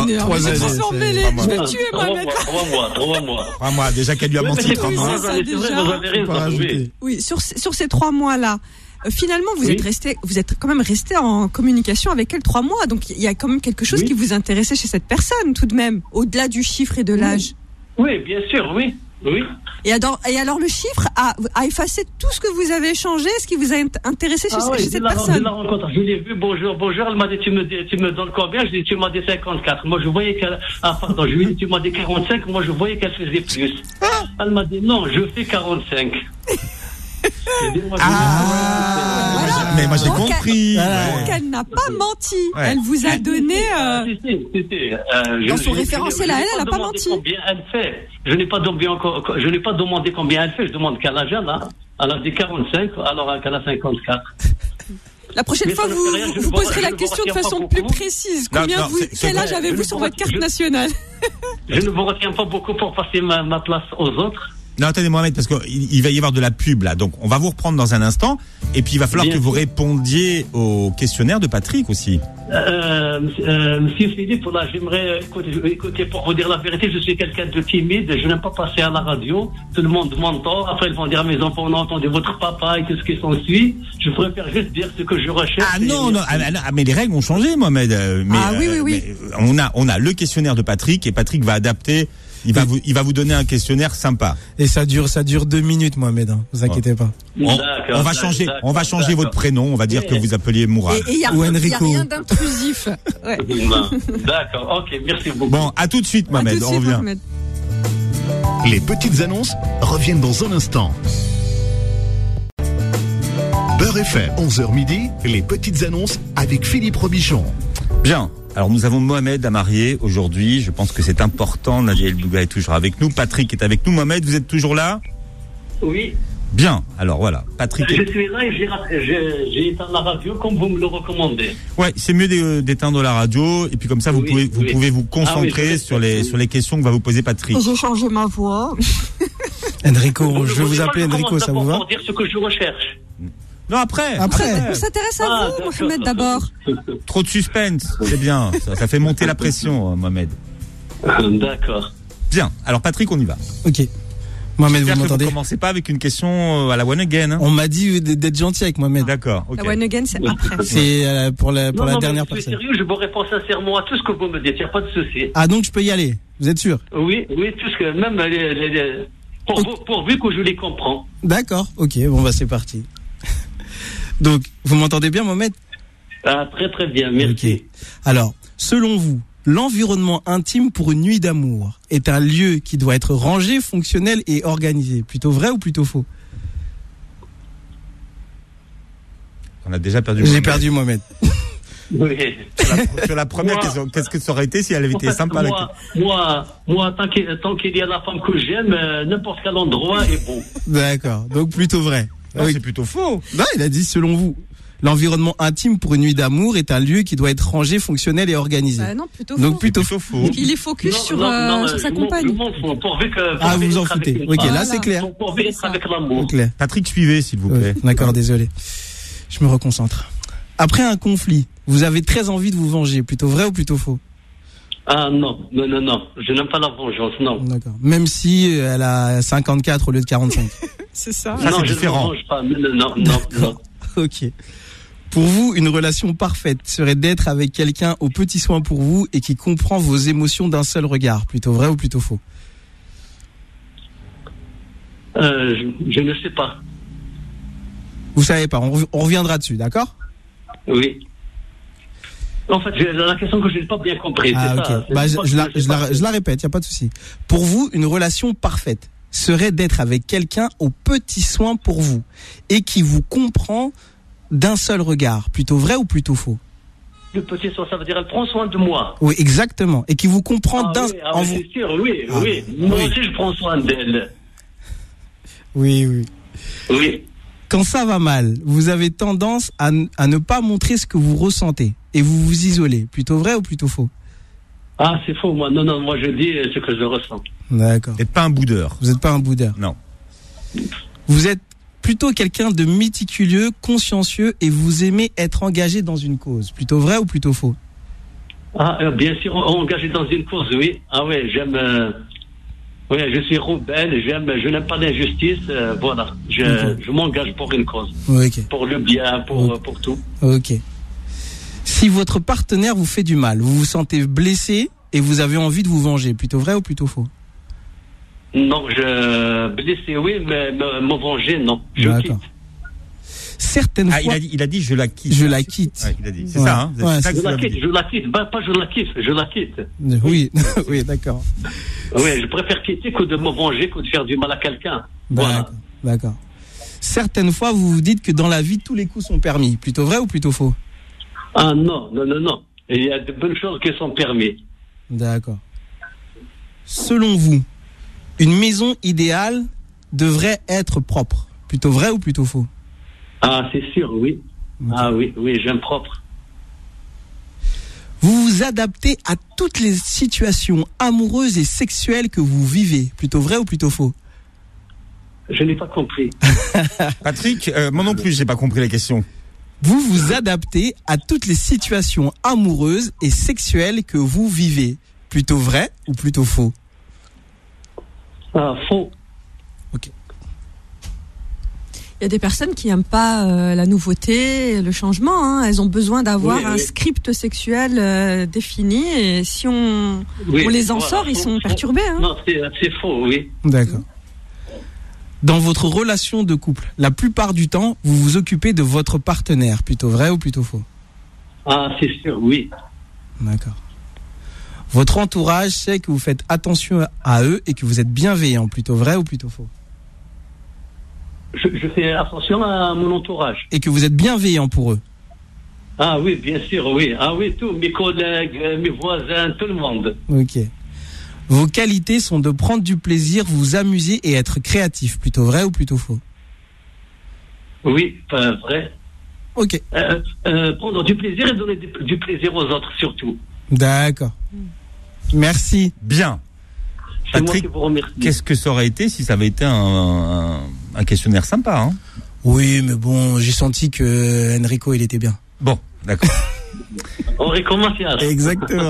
vais tuer Mohamed. 3 mois. 3 mois. Déjà qu'elle lui a menti 3 mois. C'est vrai, vous avez raison. Oui, sur ces 3 mois-là. Finalement, vous êtes quand même resté en communication avec elle 3 mois, donc il y a quand même quelque chose qui vous intéressait chez cette personne, tout de même, au-delà du chiffre et de l'âge. Oui, bien sûr, oui. Et alors le chiffre a effacé tout ce que vous avez échangé, ce qui vous a intéressé chez cette personne. La rencontre, je l'ai vu, bonjour, elle m'a dit tu me donnes combien? Je lui ai dit tu m'as dit 54. Moi je voyais qu'elle je lui ai dit tu m'as dit 45, moi je voyais qu'elle faisait plus. Elle m'a dit non, je fais 45. Mais moi j'ai compris. Donc elle n'a pas menti. Ouais. Elle vous a donné. Dans son référentiel à elle n'a pas menti. Combien elle fait. Je n'ai pas demandé combien elle fait. Je demande quel âge elle a. Elle a dit 45, alors qu'elle a 54. La prochaine fois, vous poserez la question de façon plus précise. Quel âge avez-vous sur votre carte nationale? Je ne vous retiens pas beaucoup pour passer ma place aux autres. Non, attendez Mohamed, parce qu'il va y avoir de la pub là, donc on va vous reprendre dans un instant, et puis il va falloir que vous répondiez au questionnaire de Patrick aussi. Monsieur Philippe, là, j'aimerais écouter pour vous dire la vérité, je suis quelqu'un de timide, je n'aime pas passer à la radio, tout le monde m'entend, après ils vont dire à mes enfants, on a entendu votre papa et tout ce qui s'ensuit, je préfère juste dire ce que je recherche. Ah non, mais les règles ont changé Mohamed. Oui. Mais on a le questionnaire de Patrick, et Patrick va adapter. Il va vous donner un questionnaire sympa. Et ça dure 2 minutes, Mohamed. Vous inquiétez pas. On va changer votre prénom. On va dire que vous appeliez Mourad. Et il y a rien d'intrusif. Ouais. D'accord. Ok. Merci beaucoup. Bon, à tout de suite, Mohamed. On revient. Mohamed. Les petites annonces reviennent dans un instant. Beurre FM, 11h midi, les petites annonces avec Philippe Robichon. Bien. Alors nous avons Mohamed à marier aujourd'hui, je pense que c'est important, Nadia El Bouga est toujours avec nous, Patrick est avec nous, Mohamed vous êtes toujours là? Oui. Bien, alors voilà, Patrick... Je suis là et j'ai éteint la radio comme vous me le recommandez. Ouais, c'est mieux d'éteindre la radio et puis comme ça vous pouvez vous concentrer sur les questions que va vous poser Patrick. J'ai changé ma voix. Enrico, je vais vous appeler Enrico, ça vous va? Pour dire ce que je recherche. Non, après. On s'intéresse à vous, Mohamed, d'abord. Trop de suspense, c'est bien. Ça fait monter la pression, Mohamed. D'accord. Bien. Alors, Patrick, on y va. Ok. Mohamed, vous m'entendez? Vous commencez pas avec une question à la one again. Hein. On m'a dit d'être gentil avec Mohamed. D'accord. Okay. La one again, c'est après. C'est pour la dernière personne. Je suis sérieux, je vous réponds sincèrement à tout ce que vous me dites. Il n'y a pas de souci. Ah, donc je peux y aller. Vous êtes sûr? Oui, tout ce que même pourvu que je les comprends. D'accord. Ok. Bon, c'est parti. Donc, vous m'entendez bien, Mohamed? Très très bien, merci. Okay. Alors, selon vous, l'environnement intime pour une nuit d'amour est un lieu qui doit être rangé, fonctionnel et organisé. Plutôt vrai ou plutôt faux? On a déjà perdu Mohamed. J'ai perdu Mohamed. Oui. Sur la première question, qu'est-ce que ça aurait été si elle avait été sympa? Moi, tant qu'il y a la femme que j'aime, n'importe quel endroit est bon. D'accord. Donc plutôt vrai. Non, c'est plutôt faux. Non, il a dit selon vous. L'environnement intime pour une nuit d'amour est un lieu qui doit être rangé, fonctionnel et organisé. Non, plutôt Donc faux. plutôt faux. Il est focus sur sa compagne. Vous en foutez. Ok, là c'est clair. Avec l'amour. Clair. Patrick, suivez s'il vous plaît. D'accord, désolé. Je me reconcentre. Après un conflit, vous avez très envie de vous venger. Plutôt vrai ou plutôt faux? Ah non. Je n'aime pas la vengeance, non. D'accord. Même si elle a 54 au lieu de 45. C'est ça. Ça, c'est différent. Je ne me venge pas. Non. Ok. Pour vous, une relation parfaite serait d'être avec quelqu'un aux petits soins pour vous et qui comprend vos émotions d'un seul regard. Plutôt vrai ou plutôt faux? Je ne sais pas. Vous savez pas, on reviendra dessus, d'accord? Oui. En fait, la question que je n'ai pas bien comprise. Je la répète, il n'y a pas de souci. Pour vous, une relation parfaite serait d'être avec quelqu'un aux petits soins pour vous et qui vous comprend d'un seul regard. Plutôt vrai ou plutôt faux? Le petit soin, ça veut dire elle prend soin de moi. Oui, exactement. Et qui vous comprend c'est sûr, oui. Moi aussi, je prends soin d'elle. Oui. Oui. Quand ça va mal, vous avez tendance à ne pas montrer ce que vous ressentez et vous vous isolez. Plutôt vrai ou plutôt faux? Ah, c'est faux, moi. Non, moi je dis ce que je ressens. D'accord. Vous n'êtes pas un boudeur. Vous n'êtes pas un boudeur. Non. Vous êtes plutôt quelqu'un de méticuleux, consciencieux et vous aimez être engagé dans une cause. Plutôt vrai ou plutôt faux? Ah, bien sûr, engagé dans une cause, oui. Ah oui, j'aime... Oui, je suis rebelle, je n'aime pas l'injustice, voilà. Je m'engage pour une cause. Okay. Pour le bien, pour tout. Ok. Si votre partenaire vous fait du mal, vous vous sentez blessé et vous avez envie de vous venger, plutôt vrai ou plutôt faux? Non, blessé, oui, mais me venger, non. Je quitte. Certaines fois... Il a dit je la quitte. Je la quitte. Ouais, il a dit. C'est ça, hein? Je la quitte. Pas je la kiffe, je la quitte. Oui, oui, d'accord. Oui, je préfère quitter que de me venger, que de faire du mal à quelqu'un. Voilà. D'accord. Certaines fois, vous vous dites que dans la vie, tous les coups sont permis. Plutôt vrai ou plutôt faux? Ah non. Il y a de bonnes choses qui sont permises. D'accord. Selon vous, une maison idéale devrait être propre. Plutôt vrai ou plutôt faux? Ah, c'est sûr, oui. Okay. Ah oui, j'aime propre. Vous vous adaptez à toutes les situations amoureuses et sexuelles que vous vivez. Plutôt vrai ou plutôt faux? Je n'ai pas compris. Patrick, moi non plus, j'ai pas compris la question. Vous vous adaptez à toutes les situations amoureuses et sexuelles que vous vivez. Plutôt vrai ou plutôt faux? Faux. Ok. Il y a des personnes qui n'aiment pas la nouveauté, le changement. Hein. Elles ont besoin d'avoir un script sexuel défini. Et si on les en sort, ils sont perturbés. Hein. Non, c'est faux, oui. D'accord. Dans votre relation de couple, la plupart du temps, vous vous occupez de votre partenaire. Plutôt vrai ou plutôt faux? Ah, c'est sûr, oui. D'accord. Votre entourage sait que vous faites attention à eux et que vous êtes bienveillant. Plutôt vrai ou plutôt faux? Je fais attention à mon entourage. Et que vous êtes bienveillant pour eux? Ah oui, bien sûr, oui. Ah oui, tous mes collègues, mes voisins, tout le monde. Ok. Vos qualités sont de prendre du plaisir, vous amuser et être créatif. Plutôt vrai ou plutôt faux? Oui, vrai. Ok. Prendre du plaisir et donner du plaisir aux autres, surtout. D'accord. Merci. Bien. C'est Patrick, moi qui vous remercie. Qu'est-ce que ça aurait été si ça avait été un questionnaire sympa, hein? Oui, mais bon, j'ai senti que Enrico, il était bien. Bon, d'accord. Enrico Macias. Exactement.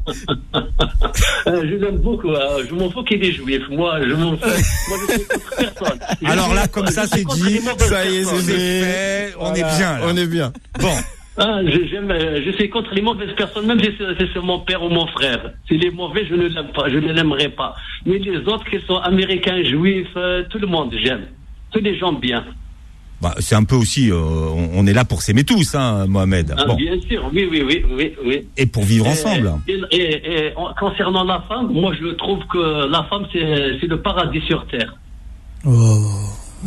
Je l'aime beaucoup. Je m'en fous qu'il est juif. Moi, je m'en fous. Moi, je suis contre personne. Alors là, comme ça, c'est dit. Ça y est, c'est fait. On est bien, là. On est bien. Bon. Je suis contre les mauvaises personnes, même si c'est mon père ou mon frère. Si les mauvais, je ne l'aime pas, je ne l'aimerai pas. Mais les autres qui sont américains, juifs, tout le monde, j'aime. Tous les gens bien. Bah, c'est un peu aussi, on est là pour s'aimer tous, hein, Mohamed. Ah, bon. Bien sûr, oui. Et pour vivre ensemble. Et concernant la femme, moi je trouve que la femme c'est le paradis sur terre. Oh.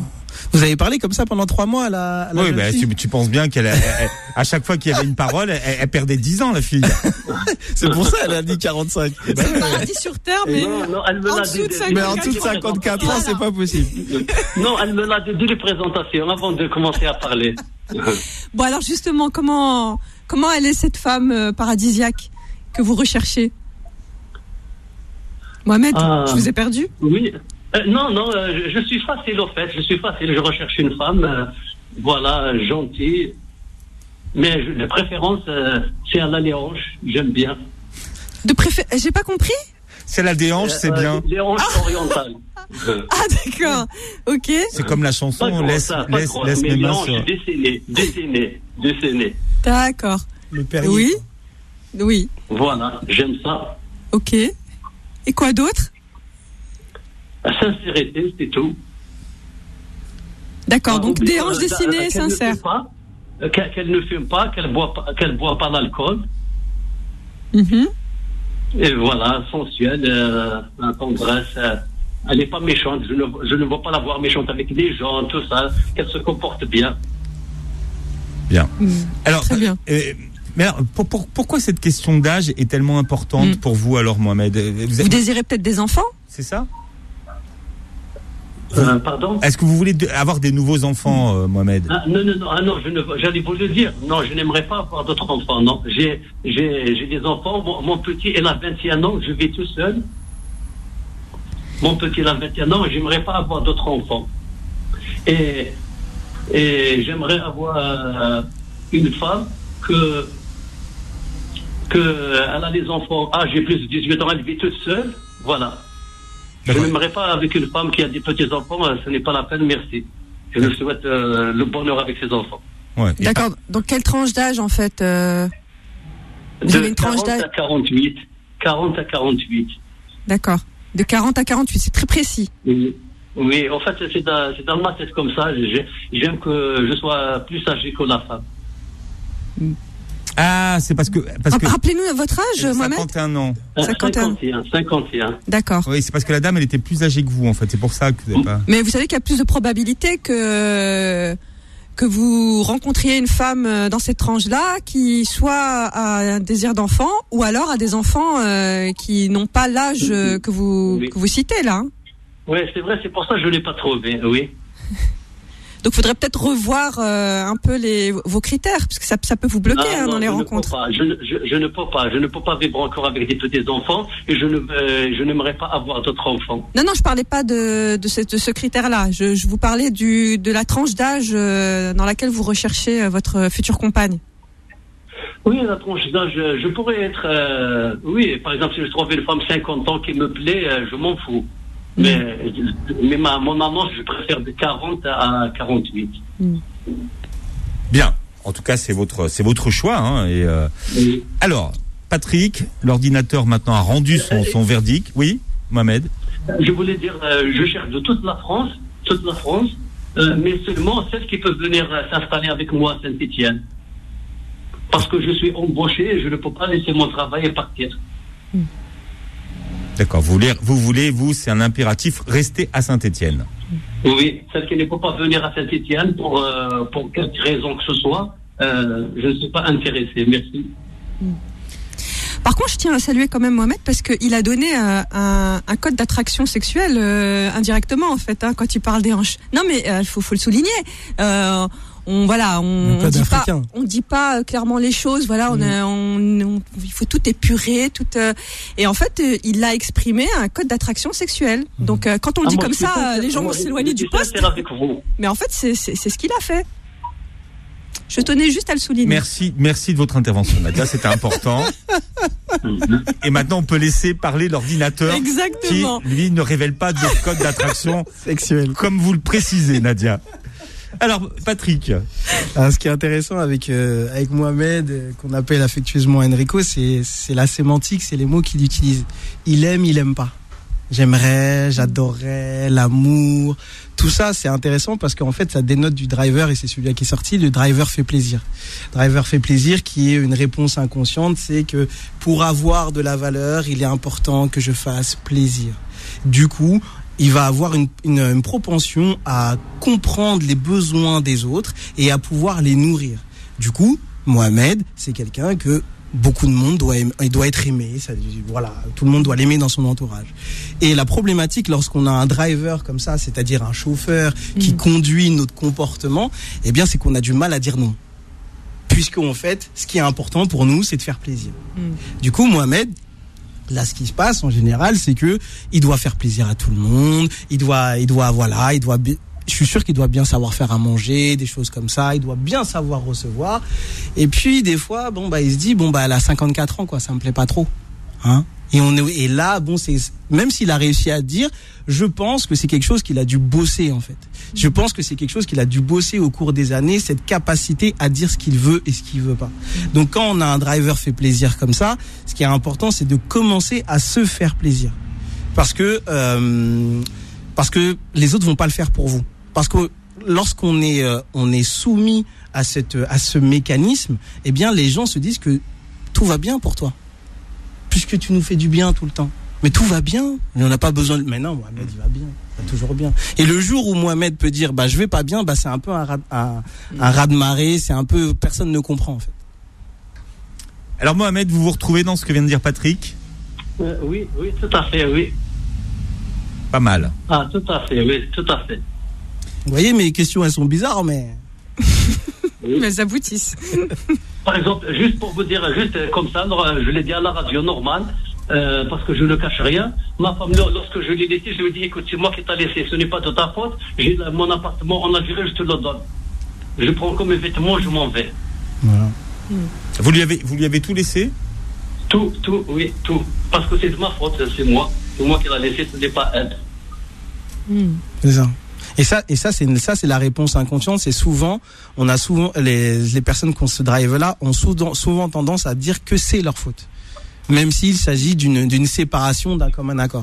Vous avez parlé comme ça pendant 3 mois à la oui, jeune fille. tu penses bien à chaque fois qu'il y avait une parole, elle perdait 10 ans, la fille. C'est pour ça elle a dit 45. C'est le paradis sur terre, mais Non, elle me en l'a dessous de dit. 54. Mais en dessous de 54 ans, c'est pas possible. Non, elle me l'a dit dès les présentations, avant de commencer à parler. Bon, alors justement, comment elle est cette femme paradisiaque que vous recherchez? Mohamed, je vous ai perdu? Oui. Non, je suis facile au fait. Je suis facile. Je recherche une femme, gentille. Mais de préférence, c'est à la déhanche. J'aime bien. J'ai pas compris? C'est la déhanche, c'est bien. Déhanche orientale. Ah d'accord, ok. C'est comme la chanson, laisse mes mes mains déhanches sur... dessénées. D'accord. Le Perrier. Oui. Voilà, j'aime ça. Ok. Et quoi d'autre? La sincérité, c'est tout. D'accord, donc des hanches dessinées sincères. Qu'elle ne fume pas, qu'elle boit pas d'alcool. Mm-hmm. Et voilà, sensuelle, la tendresse. Elle n'est pas méchante. Je ne vois pas la voir méchante avec les gens, tout ça. Qu'elle se comporte bien. Bien. Alors, très bien. Mais alors, pourquoi cette question d'âge est tellement importante pour vous, alors, Mohamed? Vous désirez peut-être des enfants? C'est ça? Pardon? Est-ce que vous voulez avoir des nouveaux enfants, Mohamed? Non, j'allais vous le dire. Non, je n'aimerais pas avoir d'autres enfants, non. J'ai des enfants. Mon petit, il a 21 ans, je vis tout seul. Mon petit, il a 21 ans, j'aimerais pas avoir d'autres enfants. Et j'aimerais avoir une femme elle a des enfants âgés plus de 18 ans, elle vit toute seule. Voilà. Je n'aimerais pas avec une femme qui a des petits-enfants, ce n'est pas la peine, merci. Je lui souhaite le bonheur avec ses enfants. Ouais. D'accord. Donc, quelle tranche d'âge, en fait vous avez une tranche d'âge 40 à 48. D'accord. De 40 à 48, c'est très précis. Oui, en fait, c'est dans ma tête comme ça. J'aime que je sois plus âgé que la femme. Ah, c'est parce que... Rappelez-nous votre âge, Mohamed. 51 ans. 51. D'accord. Oui, c'est parce que la dame, elle était plus âgée que vous, en fait. C'est pour ça que vous n'avez pas... Mais vous savez qu'il y a plus de probabilités que vous rencontriez une femme dans cette tranche-là qui soit a un désir d'enfant ou alors a des enfants qui n'ont pas l'âge que vous citez là. Oui, c'est vrai, c'est pour ça que je ne l'ai pas trouvé, oui. Donc, il faudrait peut-être revoir un peu vos critères, parce que ça peut vous bloquer dans les rencontres. Je ne peux pas vivre encore avec des petits-enfants et je n'aimerais pas avoir d'autres enfants. Non, je parlais pas de ce critère-là. Je vous parlais de la tranche d'âge dans laquelle vous recherchez votre future compagne. Oui, la tranche d'âge, je pourrais être... oui, par exemple, si je trouve une femme 50 ans qui me plaît, je m'en fous. Mais mon maman, je préfère de 40 à 48. Bien. En tout cas, c'est votre choix. Hein, oui. Alors, Patrick, l'ordinateur maintenant a rendu son verdict. Oui, Mohamed. Je voulais dire, je cherche de toute la France, mais seulement celles qui peuvent venir s'installer avec moi à Saint-Étienne. Parce que je suis embauché et je ne peux pas laisser mon travail et partir. D'accord, vous voulez, c'est un impératif, rester à Saint-Étienne. Oui, celle qui ne peut pas venir à Saint-Étienne pour quelque raison que ce soit, je ne suis pas intéressé, merci. Par contre, je tiens à saluer quand même Mohamed parce qu'il a donné un code d'attraction sexuelle indirectement en fait, hein, quand il parle des hanches. Non mais faut le souligner. On dit pas clairement les choses. Voilà, il faut tout épurer, et en fait, il a exprimé un code d'attraction sexuelle. Donc, quand on dit comme ça, les gens vont s'éloigner du poste. Mais en fait, c'est ce qu'il a fait. Je tenais juste à le souligner. Merci de votre intervention, Nadia, c'était important. Et maintenant, on peut laisser parler l'ordinateur. Exactement. Qui, lui, ne révèle pas de code d'attraction sexuelle, comme vous le précisez, Nadia. Alors, Patrick. Alors, ce qui est intéressant avec Mohamed, qu'on appelle affectueusement Enrico, c'est la sémantique, c'est les mots qu'il utilise. Il aime pas. J'aimerais, j'adorerais, l'amour. Tout ça, c'est intéressant parce qu'en fait, ça dénote du driver et c'est celui-là qui est sorti. Le driver fait plaisir. Driver fait plaisir qui est une réponse inconsciente. C'est que pour avoir de la valeur, il est important que je fasse plaisir. Du coup, il va avoir une propension à comprendre les besoins des autres et à pouvoir les nourrir. Du coup, Mohamed, c'est quelqu'un que beaucoup de monde doit être aimé. Voilà, tout le monde doit l'aimer dans son entourage. Et la problématique lorsqu'on a un driver comme ça, c'est-à-dire un chauffeur qui conduit notre comportement, eh bien, c'est qu'on a du mal à dire non. Puisqu'en fait, ce qui est important pour nous, c'est de faire plaisir. Du coup, Mohamed, là, ce qui se passe en général, c'est que il doit faire plaisir à tout le monde. Je suis sûr qu'il doit bien savoir faire à manger, des choses comme ça. Il doit bien savoir recevoir. Et puis, des fois, il se dit, elle a 54 ans, quoi, ça me plaît pas trop. Hein? Et là, même s'il a réussi à dire, je pense que c'est quelque chose qu'il a dû bosser, en fait. Je pense que c'est quelque chose qu'il a dû bosser au cours des années, cette capacité à dire ce qu'il veut et ce qu'il veut pas. Donc, quand on a un driver fait plaisir comme ça, ce qui est important, c'est de commencer à se faire plaisir. Parce que les autres vont pas le faire pour vous. Parce que lorsqu'on est soumis à ce mécanisme, eh bien, les gens se disent que tout va bien pour toi. Puisque tu nous fais du bien tout le temps. Mais tout va bien. On n'a pas besoin de... Mais non, Mohamed, il va bien. Il va toujours bien. Et le jour où Mohamed peut dire, je vais pas bien, c'est un peu un raz-de-marée. C'est un peu... Personne ne comprend, en fait. Alors, Mohamed, vous vous retrouvez dans ce que vient de dire Patrick ? Oui, tout à fait, oui. Pas mal. Ah, tout à fait, oui, tout à fait. Vous voyez, mes questions, elles sont bizarres, mais... Mais elles aboutissent. Par exemple, juste pour vous dire, juste comme ça, je l'ai dit à la radio normale, parce que je ne cache rien. Ma femme, lorsque je l'ai laissé, je lui ai dit, écoute, c'est moi qui t'ai laissé, ce n'est pas de ta faute. J'ai mon appartement en Algérie, je te le donne. Je prends comme mes vêtements, je m'en vais. Voilà. Vous lui avez tout laissé ? Tout, oui, tout. Parce que c'est de ma faute, c'est moi. C'est moi qui l'ai laissé, ce n'est pas elle. C'est ça. Et ça, c'est la réponse inconsciente. C'est souvent, on a souvent, les personnes qui ont ce drive-là ont souvent tendance à dire que c'est leur faute. Même s'il s'agit d'une séparation d'un commun accord.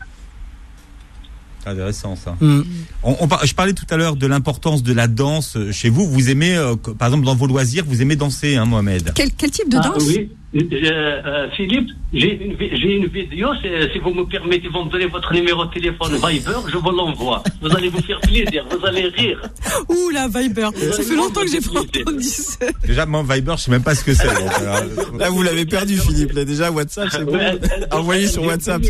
Intéressant, ça. Je parlais tout à l'heure de l'importance de la danse chez vous. Vous aimez, par exemple, dans vos loisirs, vous aimez danser, hein, Mohamed ? Quel type de danse ? Oui. Philippe, j'ai une vidéo, si vous me permettez, vous me donnez votre numéro de téléphone Viber, je vous l'envoie. Vous allez vous faire plaisir, vous allez rire. Ouh la Viber, ça fait longtemps que j'ai pas entendu ça. Déjà, moi, Viber, je sais même pas ce que c'est. Là, vous l'avez perdu, Philippe. Là, déjà, WhatsApp, c'est bon. Envoyez sur WhatsApp.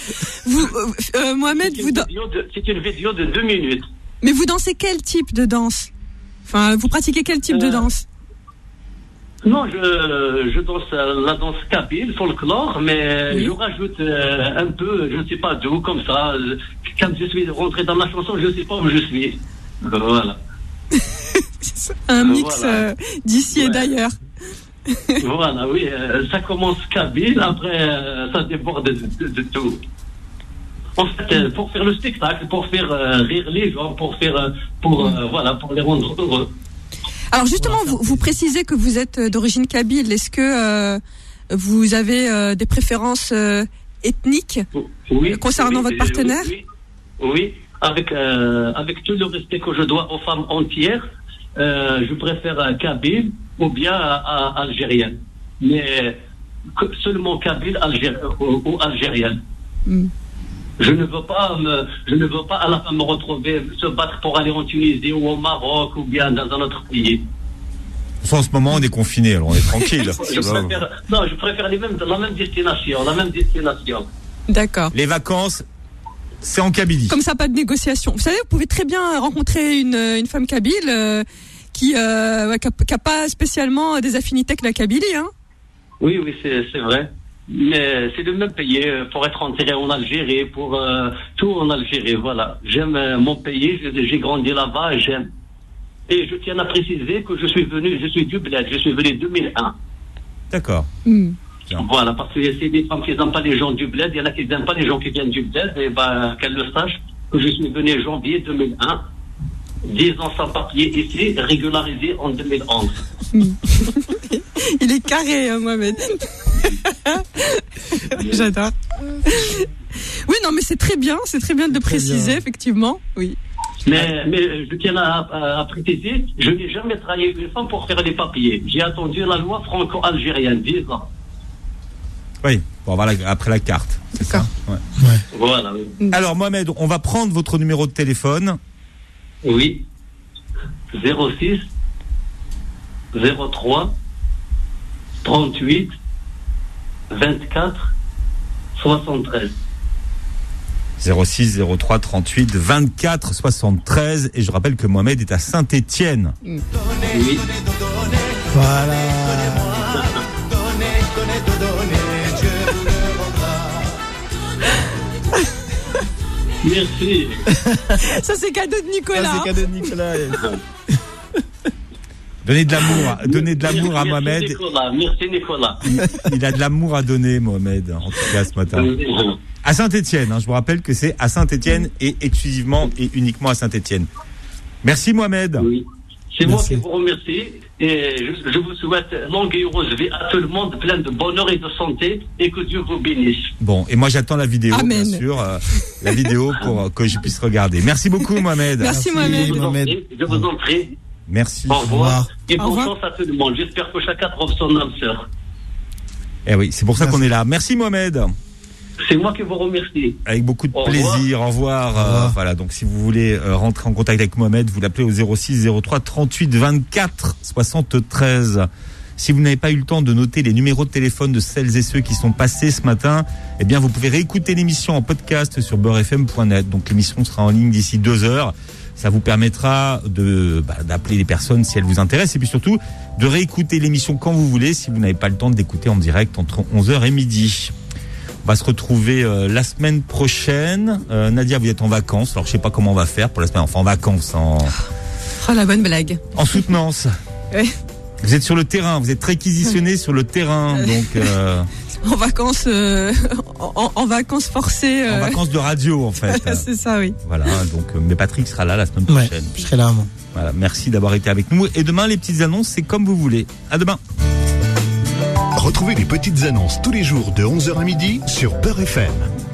Mohamed, c'est une vidéo de 2 minutes. Mais vous dansez quel type de danse ? Enfin, vous pratiquez quel type de danse ? Non, je danse la danse kabyle, folklore, mais je rajoute un peu, je ne sais pas d'où, comme ça. Quand je suis rentré dans la chanson, je ne sais pas où je suis. Voilà. Un mix d'ici et d'ailleurs. Voilà, oui. Ça commence kabyle, après ça déborde de tout. En fait, pour faire le spectacle, pour faire rire les gens, pour les rendre heureux. Alors justement, vous précisez que vous êtes d'origine kabyle. Est-ce que vous avez des préférences ethniques concernant votre partenaire ? Oui. Avec tout le respect que je dois aux femmes entières, je préfère kabyle ou bien algérienne. Mais seulement kabyle ou algérienne. Je ne veux pas à la fin me retrouver, se battre pour aller en Tunisie ou au Maroc ou bien dans un autre pays. En ce moment, on est confiné, alors on est tranquille. Je préfère la même destination. D'accord. Les vacances, c'est en Kabylie. Comme ça, pas de négociation. Vous savez, vous pouvez très bien rencontrer une femme kabyle qui n'a pas spécialement des affinités avec la Kabylie, hein. Oui, c'est vrai. Mais c'est le même pays pour être enterré en Algérie, pour tout en Algérie, voilà. J'aime mon pays, j'ai grandi là-bas et j'aime. Et je tiens à préciser que je suis du bled, je suis venu en 2001. D'accord. Voilà, parce que c'est des femmes qui n'aiment pas les gens du bled, il y en a qui n'aiment pas les gens qui viennent du bled, et qu'elles le sachent, que je suis venu en janvier 2001, 10 ans sans papier ici, régularisé en 2011. Il est carré, hein, Mohamed. J'adore. Oui, non, mais c'est très bien de le préciser, effectivement. Oui. Mais je tiens à préciser, je n'ai jamais travaillé une femme pour faire les papiers. J'ai attendu la loi franco-algérienne, 10 ans. Oui. pour avoir après la carte. C'est ça. Ouais. Voilà. Oui. Alors Mohamed, on va prendre votre numéro de téléphone. Oui. 06 03 38 24 73. 06 03 38 24 73. Et je rappelle que Mohamed est à Saint-Étienne. Oui. Voilà. Merci. Ça, c'est cadeau de Nicolas. Ça, c'est cadeau de Nicolas. Donnez de l'amour à Mohamed. Merci Nicolas. Il a de l'amour à donner, Mohamed, en tout cas ce matin. À Saint-Étienne, je vous rappelle que c'est à Saint-Étienne et exclusivement et uniquement à Saint-Étienne. Merci Mohamed. Oui. C'est moi qui vous remercie et je vous souhaite longue et heureuse vie à tout le monde, plein de bonheur et de santé et que Dieu vous bénisse. Bon, et moi j'attends la vidéo, Amen. bien sûr, la vidéo pour que je puisse regarder. Merci beaucoup Mohamed. Merci Mohamed. Je vous en prie. Merci. Au revoir. Et Au bonne revoir. chance à tout le monde. J'espère que chacun trouve son âme sœur. Eh oui, c'est pour ça qu'on est là. Merci Mohamed. C'est moi qui vous remercie. Avec beaucoup de Au revoir. plaisir. Au revoir. Voilà, donc si vous voulez rentrer en contact avec Mohamed, vous l'appelez au 06 03 38 24 73. Si vous n'avez pas eu le temps de noter les numéros de téléphone de celles et ceux qui sont passés ce matin, eh bien vous pouvez réécouter l'émission en podcast sur beurrefm.net. Donc l'émission sera en ligne d'ici 2 heures. Ça vous permettra d'appeler les personnes si elles vous intéressent et puis surtout de réécouter l'émission quand vous voulez si vous n'avez pas le temps d'écouter en direct entre 11h et midi. On va se retrouver la semaine prochaine. Nadia, vous êtes en vacances. Alors, je sais pas comment on va faire pour la semaine. Enfin, en vacances, Oh, la bonne blague. en soutenance. Oui. Vous êtes sur le terrain. Vous êtes réquisitionné sur le terrain. Donc, En vacances, en vacances forcées. en vacances de radio, en fait. C'est ça, oui. Voilà. Donc, mais Patrick sera là la semaine Ouais, prochaine. je serai là, moi. Voilà. Merci d'avoir été avec nous. Et demain, les petites annonces, c'est comme vous voulez. À demain. Retrouvez les petites annonces tous les jours de 11h à midi sur Beurre FM.